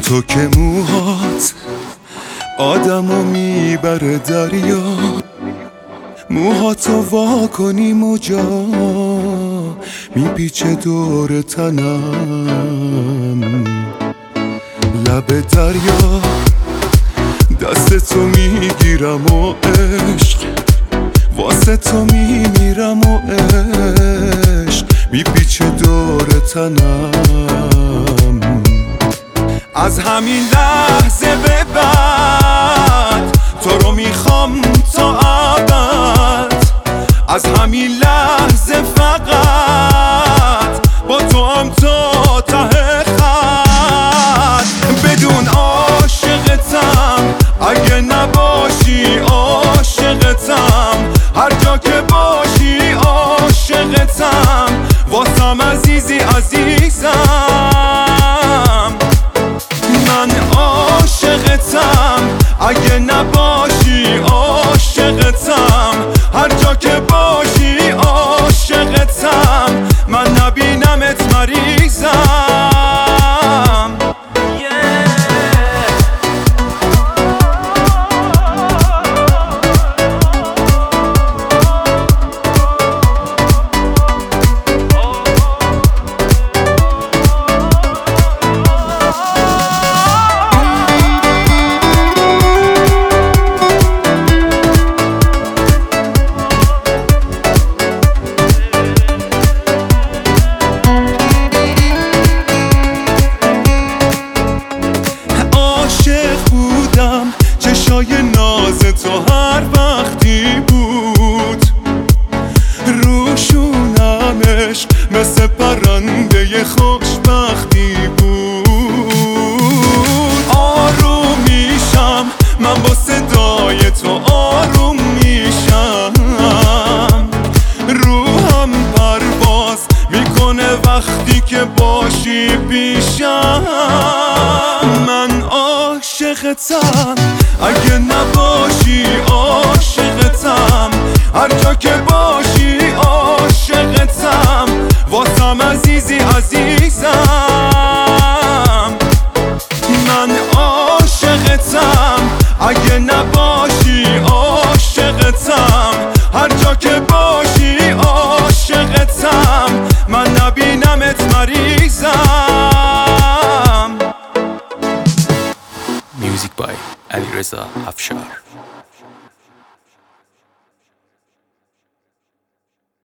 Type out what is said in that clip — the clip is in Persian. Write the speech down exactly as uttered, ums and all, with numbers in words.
تو که موهات آدمو میبره دریا، موهاتو وا کنی موجا میپیچه دور تنم. لب دریا دست تو میگیرم و عشق واسه تو میمیرم و عشق میپیچه دور تنم. از همین لحظه به بعد تو رو میخوام تا ابد، از همین لحظه فقط با تو هم تا ته خط. بدون عاشقتم اگه نباشی عاشقتم، هر جا که باشی عاشقتم، واسم عزیزی عزیزم. من عاشقتم اگه نباشی عاشقتم، هر جا که باشی عاشقتم، من نبینمت مریضم. چشای ناز تو هر وقتی بود روشونمش مثل پرنده خوشبختی بود. آروم میشم من با صدای تو، آروم میشم، روحم پرواز میکنه وقتی که باشی پیشم. من عاشقتم اگه نباشی عاشقتم، هر جا که باشی عاشقتم، واسم عزیزی عزیزم. من عاشقتم اگه نباشی عاشقتم، هر جا که باشی عاشقتم، من نبینمت مریضم. Music by علیرضا افشار.